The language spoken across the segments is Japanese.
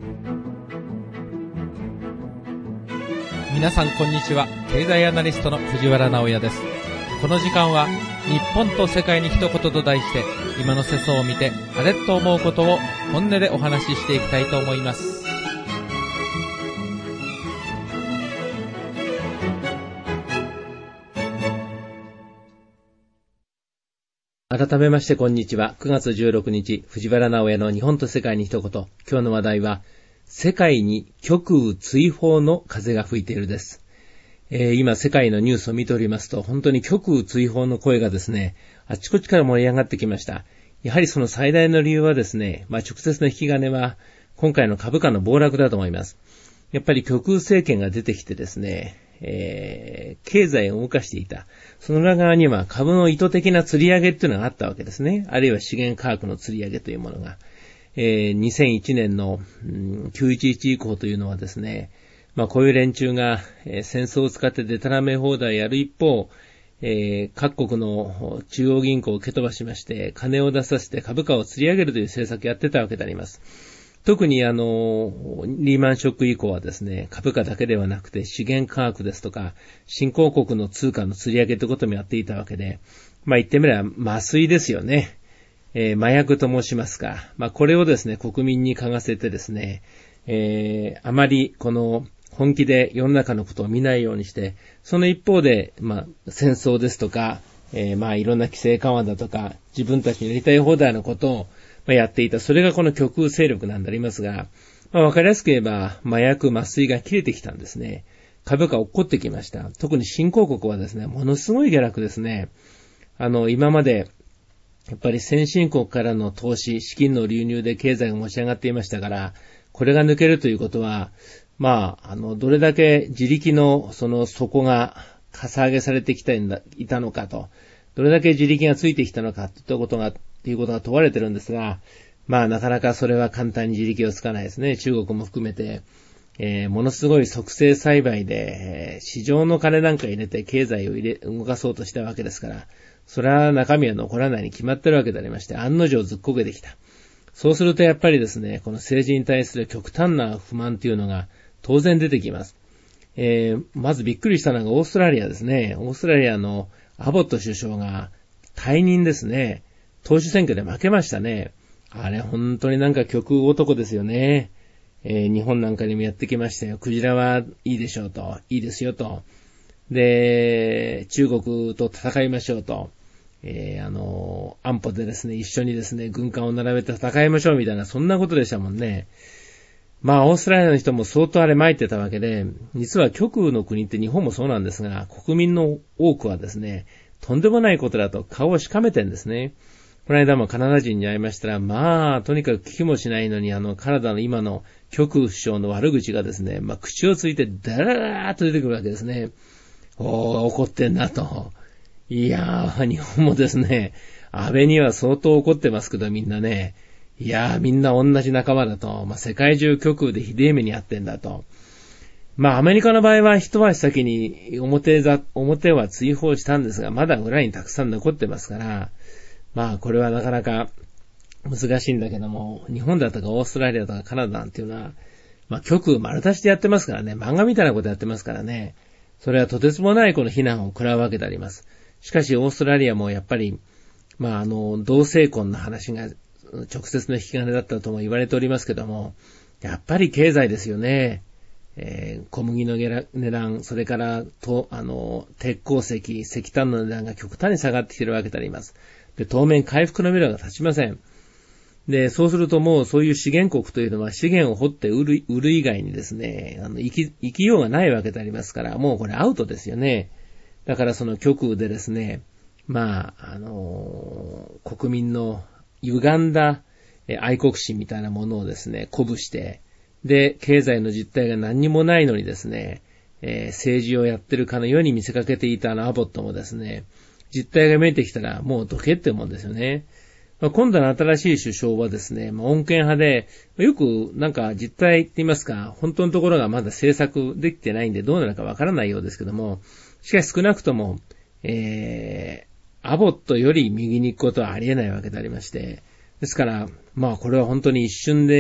皆さんこんにちは。経済アナリストの藤原直也です。この時間は日本と世界に一言と題して、今の世相を見てあれと思うことを本音でお話ししていきたいと思います。改めましてこんにちは。9月16日、藤原直也の日本と世界に一言。今日の話題は、世界に極右追放の風が吹いているです。今世界のニュースを見ておりますと、本当に極右追放の声がですね、あちこちから盛り上がってきました。やはりその最大の理由はですね、直接の引き金は今回の株価の暴落だと思います。やっぱり極右政権が出てきてですね、経済を動かしていた。その裏側には株の意図的な釣り上げっていうのがあったわけですね。あるいは資源価格の釣り上げというものが。2001年の911以降というのはですね、こういう連中が戦争を使ってデタラメ放題やる一方、各国の中央銀行を蹴飛ばしまして、金を出させて株価を釣り上げるという政策をやってたわけであります。特にリーマンショック以降はですね、株価だけではなくて資源価格ですとか、新興国の通貨の釣り上げということもやっていたわけで、言ってみれば麻酔ですよね。麻薬と申しますか。これをですね、国民に嗅がせてですね、あまりこの本気で世の中のことを見ないようにして、その一方で、戦争ですとか、いろんな規制緩和だとか、自分たちにやりたい放題のことをやっていた。それがこの極右勢力なんでありますが、わかりやすく言えば、麻薬、麻酔が切れてきたんですね。株価落っこってきました。特に新興国はですね、ものすごい下落ですね。今まで、やっぱり先進国からの投資、資金の流入で経済が持ち上がっていましたから、これが抜けるということは、どれだけ自力のその底がかさ上げされてきていたのかと、どれだけ自力がついてきたのかということが問われてるんですが、なかなかそれは簡単に自力をつかないですね。中国も含めて、ものすごい促成栽培で、市場の金なんか入れて経済を動かそうとしたわけですから、それは中身は残らないに決まってるわけでありまして、案の定ずっこけてきた。そうするとやっぱりですね、この政治に対する極端な不満というのが当然出てきます。まずびっくりしたのがオーストラリアですね。オーストラリアのアボット首相が退任ですね。党首選挙で負けましたね。あれ本当になんか極右男ですよね。日本なんかにもやってきましたよ。クジラはいいでしょうと、いいですよと。で、中国と戦いましょうと。安保でですね、一緒にですね、軍艦を並べて戦いましょうみたいな、そんなことでしたもんね。オーストラリアの人も相当あれ参ってたわけで、実は極右の国って日本もそうなんですが、国民の多くはですね、とんでもないことだと顔をしかめてんですね。この間もカナダ人に会いましたら、とにかく聞きもしないのに、カナダの今の極右首相の悪口がですね、口をついてダララーっと出てくるわけですね。怒ってんなと。いやー、日本もですね、安倍には相当怒ってますけど、みんなね。いやー、みんな同じ仲間だと。世界中極右でひでえ目にあってんだと。アメリカの場合は一足先に表は追放したんですが、まだ裏にたくさん残ってますから、これはなかなか難しいんだけども、日本だとかオーストラリアとかカナダなんていうのは、極右丸出しでやってますからね、漫画みたいなことやってますからね。それはとてつもないこの非難を食らうわけであります。しかしオーストラリアもやっぱり、同性婚の話が直接の引き金だったとも言われておりますけども、やっぱり経済ですよね。小麦の値段、それから鉄鉱石、石炭の値段が極端に下がってきているわけであります。で、当面回復の目処が立ちません。で、そうするともうそういう資源国というのは資源を掘って売る以外にですね、生きようがないわけでありますから、もうこれアウトですよね。だからその極右でですね、国民の歪んだ愛国心みたいなものをですね、鼓舞して、で、経済の実態が何にもないのにですね、政治をやってるかのように見せかけていたアボットもですね、実態が見えてきたらもうどけってもんですよね。今度の新しい首相はですね、穏健派で、よくなんか実態って言いますか、本当のところがまだ政策できてないんでどうなるかわからないようですけども、しかし少なくとも、アボットより右に行くことはありえないわけでありまして、ですから、これは本当に一瞬で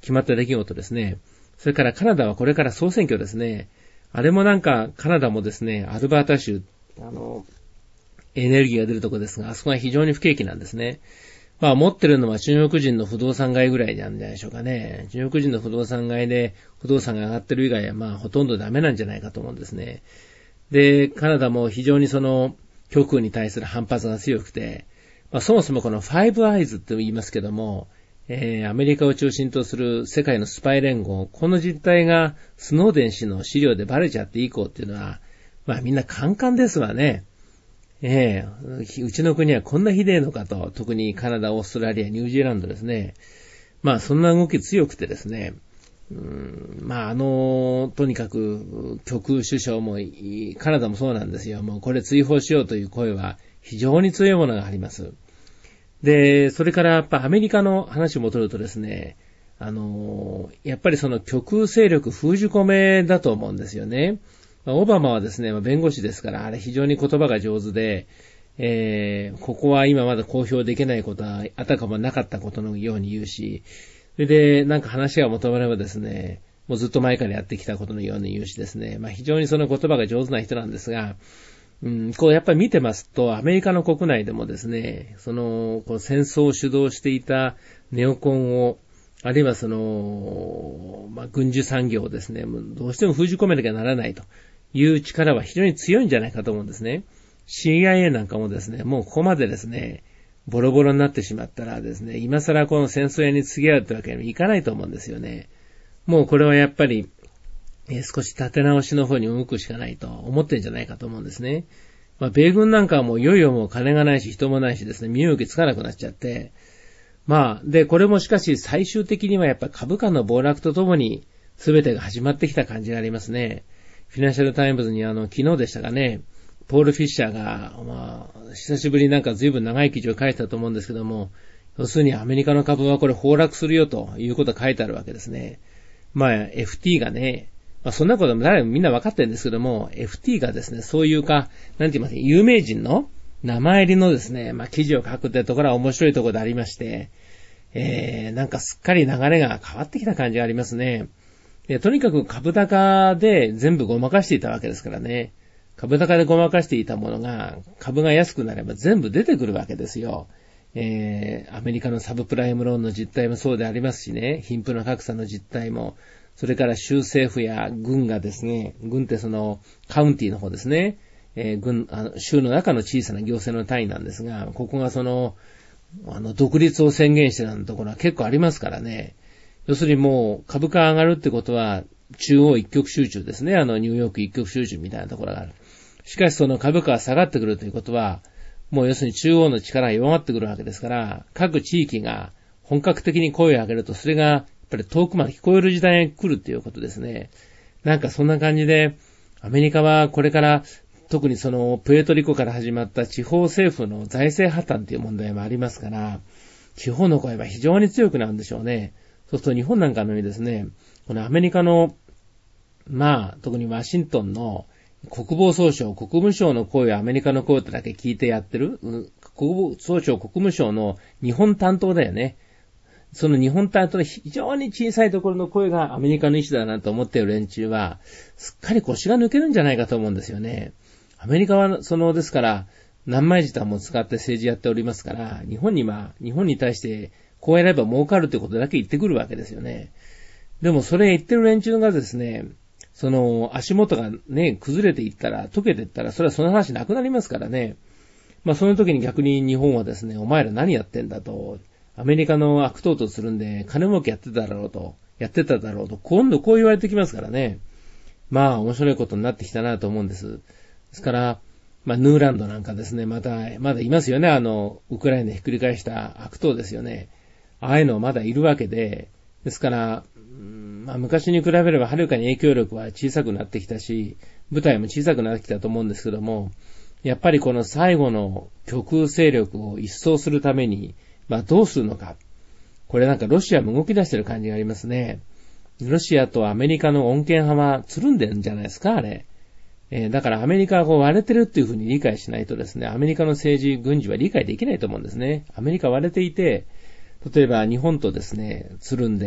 決まった出来事ですね。それからカナダはこれから総選挙ですね。あれもなんか、カナダもですね、アルバータ州、エネルギーが出るところですが、あそこは非常に不景気なんですね。まあ持ってるのは中国人の不動産買いぐらいなんじゃないでしょうかね。中国人の不動産買いで不動産が上がってる以外はまあほとんどダメなんじゃないかと思うんですね。で、カナダも非常にその極右に対する反発が強くて、まあそもそもこのファイブアイズって言いますけども、アメリカを中心とする世界のスパイ連合、この実態がスノーデン氏の資料でバレちゃって以降っていうのは、まあみんなカンカンですわね。うちの国はこんなひでえのかと、特にカナダ、オーストラリア、ニュージーランドですね。まあそんな動き強くてですね、まあとにかく極右首相も、カナダもそうなんですよ。もうこれ追放しようという声は非常に強いものがあります。で、それからやっぱアメリカの話を戻るとですね、やっぱりその極右勢力封じ込めだと思うんですよね。オバマはですね、弁護士ですから、あれ非常に言葉が上手で、ここは今まだ公表できないことはあたかもなかったことのように言うし、それでなんか話が求めればですね、もうずっと前からやってきたことのように言うしですね、まあ非常にその言葉が上手な人なんですが、こうやっぱり見てますと、アメリカの国内でもですね、こう戦争を主導していたネオコンを、あるいは軍需産業をですね、どうしても封じ込めなきゃならないという力は非常に強いんじゃないかと思うんですね。CIA なんかもですね、もうここまでですね、ボロボロになってしまったらですね、今更この戦争屋に付き合うってわけにはいかないと思うんですよね。もうこれはやっぱり、少し立て直しの方に動くしかないと思ってるんじゃないかと思うんですね。まあ、米軍なんかはもういよいよもう金がないし人もないしですね、身動きつかなくなっちゃって、まあ、で、これもしかし最終的にはやっぱ株価の暴落とともに全てが始まってきた感じがありますね。フィナンシャルタイムズに昨日でしたかね、ポール・フィッシャーが、まあ、久しぶりになんか随分長い記事を書いてたと思うんですけども、要するにアメリカの株はこれ崩落するよということが書いてあるわけですね。まあ、FT がね、まあそんなこともみんな分かってるんですけども、FT がですね、そういうか、なんて言いますか、有名人の名前入りのですね、まあ記事を書くってところは面白いところでありまして、なんかすっかり流れが変わってきた感じがありますね。とにかく株高で全部ごまかしていたわけですからね。株高でごまかしていたものが、株が安くなれば全部出てくるわけですよ。アメリカのサブプライムローンの実態もそうでありますしね、貧富の格差の実態も、それから州政府や軍がですね、軍ってカウンティの方ですね、州の中の小さな行政の単位なんですが、ここが独立を宣言してるところは結構ありますからね。要するにもう株価上がるってことは、中央一極集中ですね。ニューヨーク一極集中みたいなところがある。しかし株価が下がってくるということは、もう要するに中央の力が弱まってくるわけですから、各地域が本格的に声を上げると、それがやっぱり遠くまで聞こえる時代が来るということですね。なんかそんな感じで、アメリカはこれから、特にプエトリコから始まった地方政府の財政破綻という問題もありますから、地方の声は非常に強くなるんでしょうね。そうすると日本なんかのようにですね、このアメリカの、まあ、特にワシントンの国防総省、国務省の声をアメリカの声とだけ聞いてやってる、国防総省、国務省の日本担当だよね。その日本担当の非常に小さいところの声がアメリカの意思だなと思っている連中は、すっかり腰が抜けるんじゃないかと思うんですよね。アメリカはですから、何枚舌も使って政治やっておりますから、日本に対して、こうやれば儲かるってことだけ言ってくるわけですよね。でもそれ言ってる連中がですね、足元がね、崩れていったら、溶けていったら、それはその話なくなりますからね。まあその時に逆に日本はですね、お前ら何やってんだと、アメリカの悪党とするんで、金儲けやってただろうと、今度こう言われてきますからね。まあ面白いことになってきたなと思うんです。ですから、まあヌーランドなんかですね、まだいますよね、ウクライナひっくり返した悪党ですよね。ああいうのまだいるわけで、ですから、まあ昔に比べればはるかに影響力は小さくなってきたし、部隊も小さくなってきたと思うんですけども、やっぱりこの最後の極右勢力を一掃するために、まあどうするのか。これなんかロシアも動き出してる感じがありますね。ロシアとアメリカの穏健派はつるんでるんじゃないですか、あれ。だからアメリカが割れてるっていうふうに理解しないとですね、アメリカの政治、軍事は理解できないと思うんですね。アメリカ割れていて、例えば日本とですね、つるんで、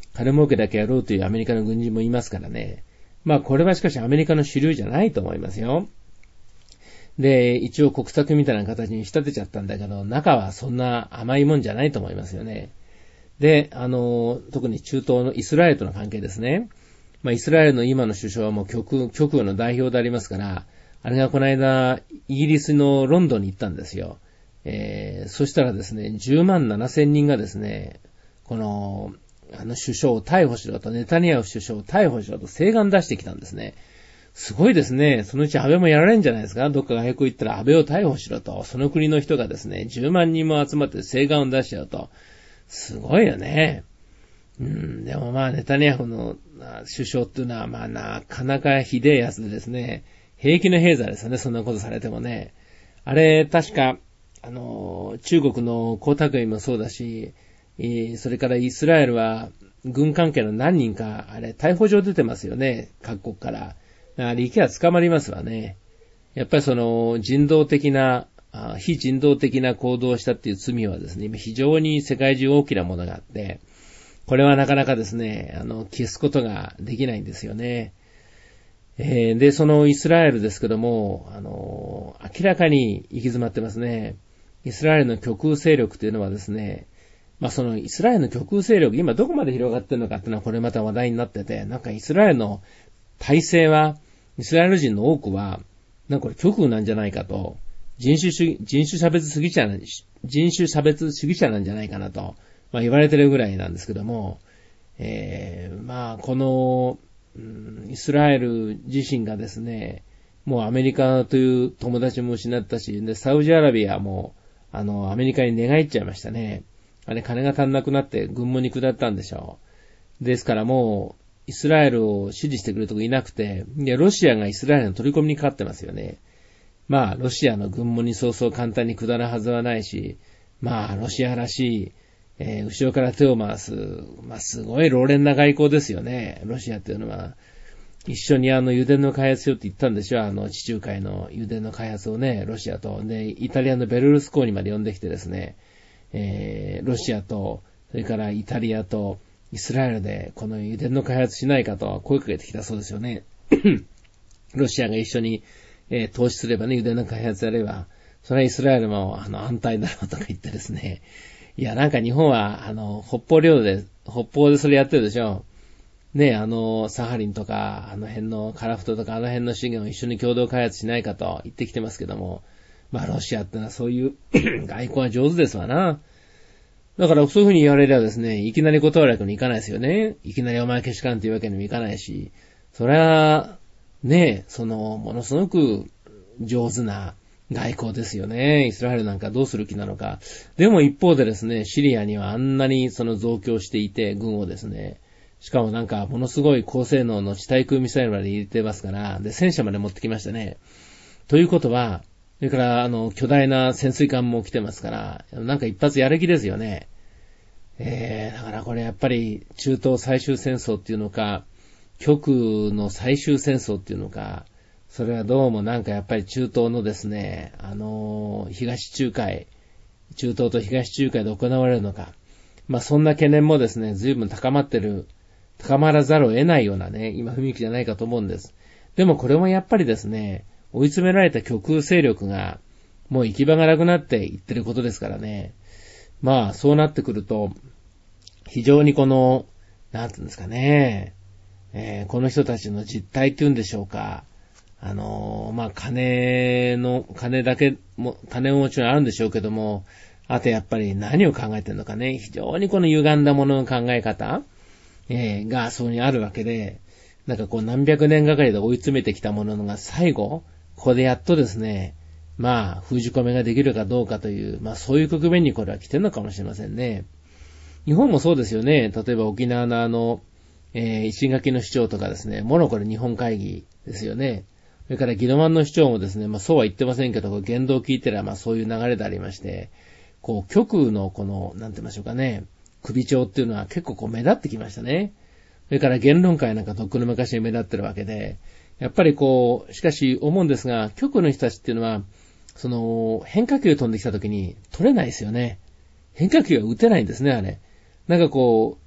金儲けだけやろうというアメリカの軍人もいますからね。まあこれはしかしアメリカの主流じゃないと思いますよ。で、一応国策みたいな形に仕立てちゃったんだけど、中はそんな甘いもんじゃないと思いますよね。で、特に中東のイスラエルとの関係ですね。まあイスラエルの今の首相はもう極右の代表でありますから、あれがこの間、イギリスのロンドンに行ったんですよ。そしたらですね、10万7千人がですね、首相を逮捕しろと、ネタニヤフ首相を逮捕しろと請願出してきたんですね。すごいですね。そのうち安倍もやられるんじゃないですか。どっか外国行ったら安倍を逮捕しろと、その国の人がですね、10万人も集まって請願を出しちゃうと。すごいよね。でもまあ、ネタニヤフの首相っていうのはまあ、なかなかひでえやつでですね、平気の平座ですよね、そんなことされてもね。あれ、確か、中国の江沢民もそうだし、それからイスラエルは軍関係の何人か、あれ、逮捕状出てますよね、各国から。あれ、行けば捕まりますわね。やっぱりその、非人道的な行動をしたっていう罪はですね、今非常に世界中大きなものがあって、これはなかなかですね、消すことができないんですよね。で、そのイスラエルですけども、明らかに行き詰まってますね。イスラエルの極右勢力というのはですね、まあそのイスラエルの極右勢力、今どこまで広がってるのかっていうのはこれまた話題になってて、なんかイスラエルの体制は、イスラエル人の多くは、なんかこれ極右なんじゃないかと、人種差別主義者なんじゃないかなと、まあ言われてるぐらいなんですけども、まあこの、イスラエル自身がですね、もうアメリカという友達も失ったし、で、サウジアラビアも、アメリカに寝返っちゃいましたね。あれ、金が足んなくなって軍門に下ったんでしょう。ですからもう、イスラエルを支持してくれるとこいなくて、で、ロシアがイスラエルの取り込みにかかってますよね。まあ、ロシアの軍門にそうそう簡単に下るはずはないし、まあ、ロシアらしい、後ろから手を回す、まあ、すごい老練な外交ですよね。ロシアっていうのは。一緒に油田の開発しようって言ったんでしょ。地中海の油田の開発をね、ロシアと。で、イタリアのベルルスコーニまで呼んできてですね、ロシアと、それからイタリアと、イスラエルでこの油田の開発しないかと声かけてきたそうですよね。ロシアが一緒に、投資すればね、油田の開発やれば、それはイスラエルも安泰だろうとか言ってですね。いや、なんか日本は、北方でそれやってるでしょ。ね、サハリンとか、辺のカラフトとか、辺の資源を一緒に共同開発しないかと言ってきてますけども、まあ、ロシアってのはそういう外交は上手ですわな。だから、そういうふうに言われればですね、いきなり断るわけにいかないですよね。いきなりお前けしかんっていうわけにもいかないし、それは、ね、ものすごく上手な外交ですよね。イスラエルなんかどうする気なのか。でも一方でですね、シリアにはあんなに増強していて、軍をですね、しかもなんか、ものすごい高性能の地対空ミサイルまで入れてますから、で、戦車まで持ってきましたね。ということは、それから、巨大な潜水艦も来てますから、なんか一発やる気ですよね。だからこれやっぱり、中東最終戦争っていうのか、極右の最終戦争っていうのか、それはどうもなんかやっぱり中東のですね、中東と東中海で行われるのか。まあそんな懸念もですね、随分高まらざるを得ないようなね、今雰囲気じゃないかと思うんです。でもこれもやっぱりですね、追い詰められた極右勢力が、もう行き場がなくなっていってることですからね。まあそうなってくると、非常になんていうんですかね、この人たちの実態っていうんでしょうか。まあ金持ちはあるんでしょうけども、あとやっぱり何を考えてるのかね、非常に歪んだものの考え方、がそこにあるわけで、なんか何百年がかりで追い詰めてきたものが最後、ここでやっとですね、まあ封じ込めができるかどうかという、まあそういう局面にこれは来てるのかもしれませんね。日本もそうですよね。例えば沖縄の石垣の市長とかですね、もろこれ日本会議ですよね。それから宜野湾の市長もですね、まあそうは言ってませんけど、言動を聞いてらまあそういう流れでありまして、極右のなんて言いましょうかね、首長っていうのは結構目立ってきましたね。それから言論会なんかとっくの昔に目立ってるわけで、やっぱりしかし思うんですが、極右の人たちっていうのは、変化球飛んできた時に取れないですよね。変化球は打てないんですね、あれ。なんか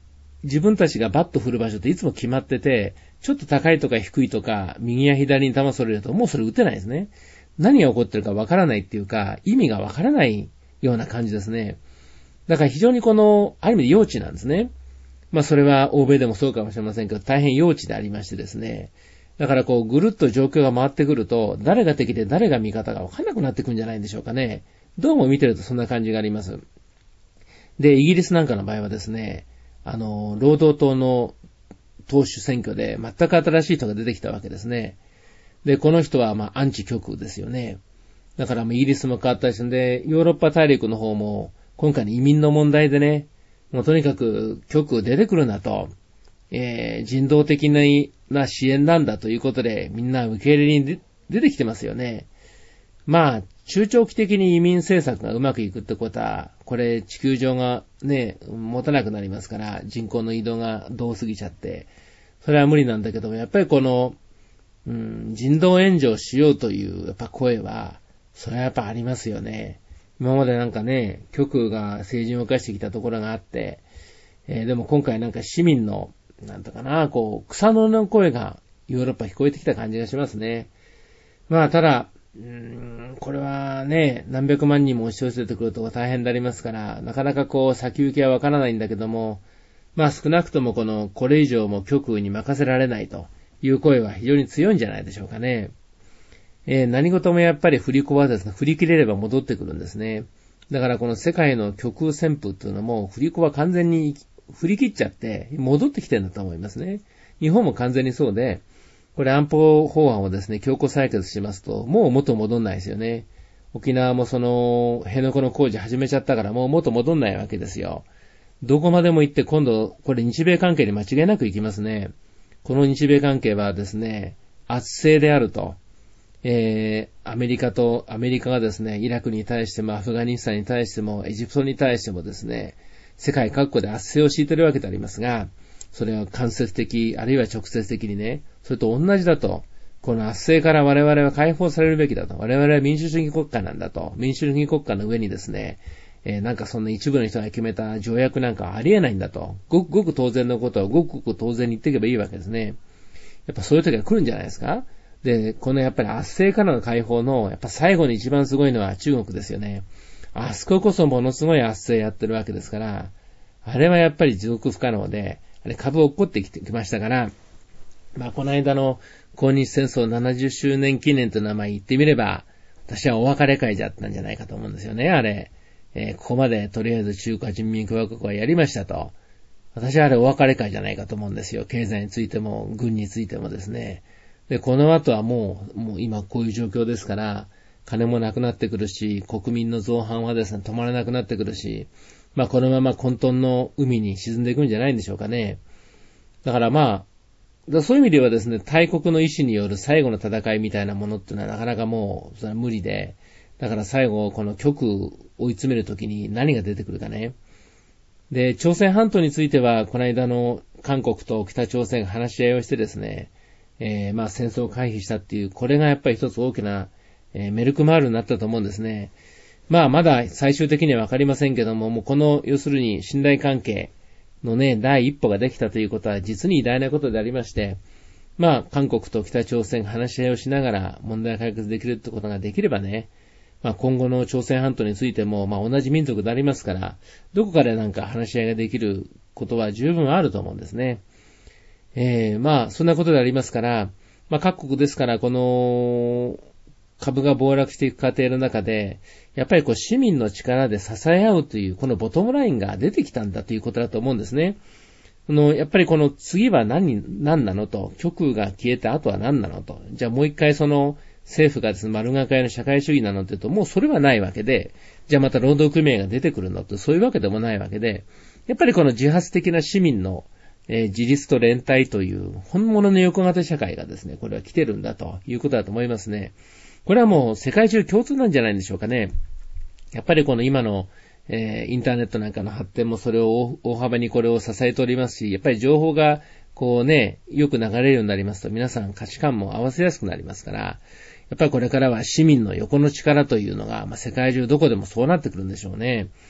自分たちがバット振る場所っていつも決まってて、ちょっと高いとか低いとか、右や左に球それるともうそれ打てないですね。何が起こってるかわからないっていうか、意味がわからないような感じですね。だから非常にある意味で幼稚なんですね。それは欧米でもそうかもしれませんけど、大変幼稚でありましてですね。だからぐるっと状況が回ってくると、誰が敵で誰が味方がわからなくなってくるんじゃないんでしょうかね。どうも見てるとそんな感じがあります。で、イギリスなんかの場合はですね、労働党の党首選挙で全く新しい人が出てきたわけですね。で、この人はアンチ極右ですよね。だからイギリスも変わったりするんで、ヨーロッパ大陸の方も今回の移民の問題でね、もうとにかく極右出てくるなと、人道的な支援なんだということでみんな受け入れに出てきてますよね。中長期的に移民政策がうまくいくってことは、これ地球上がね、持たなくなりますから、人口の移動が遠すぎちゃって、それは無理なんだけども、やっぱり人道援助をしようというやっぱ声は、それはやっぱありますよね。今までなんかね、極右が政治を動かしてきたところがあって、でも今回なんか市民の、なんとかな、草の根の声がヨーロッパ聞こえてきた感じがしますね。ただ、これはね、何百万人も押し寄せてくると大変になりますから、なかなか先行きはわからないんだけども、少なくともこれ以上も極右に任せられないという声は非常に強いんじゃないでしょうかね。何事もやっぱり振り子はですね、振り切れれば戻ってくるんですね。だからこの世界の極右旋風っていうのも、振り子は完全に振り切っちゃって戻ってきてるんだと思いますね。日本も完全にそうで、これ安保法案をですね、強行採決しますと、もう元戻んないですよね。沖縄も辺野古の工事始めちゃったからもう元戻んないわけですよ。どこまでも行って今度、これ日米関係に間違いなく行きますね。この日米関係はですね、圧政であると。アメリカがですね、イラクに対してもアフガニスタンに対してもエジプトに対してもですね、世界各国で圧政を敷いているわけでありますが、それは間接的、あるいは直接的にね、それと同じだと、この圧政から我々は解放されるべきだと、我々は民主主義国家なんだと、民主主義国家の上にですね、なんかそんな一部の人が決めた条約なんかはありえないんだと、ごくごく当然のことをごくごく当然に言っていけばいいわけですね。やっぱそういう時が来るんじゃないですか。で、このやっぱり圧政からの解放の、やっぱ最後に一番すごいのは中国ですよね。あそここそものすごい圧政やってるわけですから、あれはやっぱり持続不可能で、あれ株落っこってきましたから、この間の抗日戦争70周年記念という名前言ってみれば、私はお別れ会だったんじゃないかと思うんですよね、あれ。ここまでとりあえず中華人民共和国はやりましたと。私はあれお別れ会じゃないかと思うんですよ。経済についても、軍についてもですね。で、この後はもう今こういう状況ですから、金もなくなってくるし、国民の造反はですね、止まらなくなってくるし、このまま混沌の海に沈んでいくんじゃないんでしょうかね。だからそういう意味ではですね、大国の意志による最後の戦いみたいなものっていうのはなかなかもうそれは無理で、だから最後この極右追い詰めるときに何が出てくるかね。で、朝鮮半島についてはこの間の韓国と北朝鮮が話し合いをしてですね、戦争を回避したっていう、これがやっぱり一つ大きな、メルクマールになったと思うんですね。まだ最終的にはわかりませんけども、もうこの要するに信頼関係のね、第一歩ができたということは実に偉大なことでありまして、韓国と北朝鮮が話し合いをしながら問題解決できるってことができればね、今後の朝鮮半島についても、同じ民族でありますから、どこかでなんか話し合いができることは十分あると思うんですね。そんなことでありますから、各国ですから、この株が暴落していく過程の中で、やっぱり市民の力で支え合うという、このボトムラインが出てきたんだということだと思うんですね。やっぱりこの次は何なのと、極右が消えた後は何なのと、じゃあもう一回政府がですね、丸がかりの社会主義なのって言うと、もうそれはないわけで、じゃあまた労働組合が出てくるのと、そういうわけでもないわけで、やっぱりこの自発的な市民の自立と連帯という本物の横型社会がですね、これは来てるんだということだと思いますね。これはもう世界中共通なんじゃないんでしょうかね。やっぱりこの今の、インターネットなんかの発展もそれを大幅にこれを支えておりますし、やっぱり情報がよく流れるようになりますと皆さん価値観も合わせやすくなりますから、やっぱりこれからは市民の横の力というのが、世界中どこでもそうなってくるんでしょうね。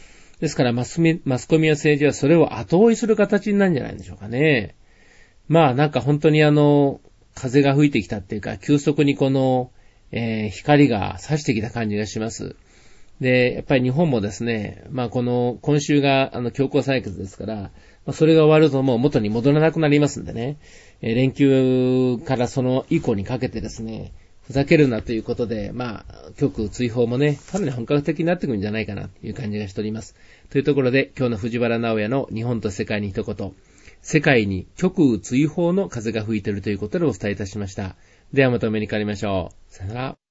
ですからマスコミや政治はそれを後追いする形になるんじゃないでしょうかね。まあなんか本当に風が吹いてきたっていうか、急速に光が差してきた感じがします。で、やっぱり日本もですね、まあ今週が強行採決ですから、それが終わるともう元に戻らなくなりますんでね、連休からその以降にかけてですね、ふざけるなということで、まあ、極右追放もね、かなり本格的になってくるんじゃないかなという感じがしております。というところで、今日の藤原直也の日本と世界に一言、世界に極右追放の風が吹いているということでお伝えいたしました。ではまたお目にかかりましょう。さよなら。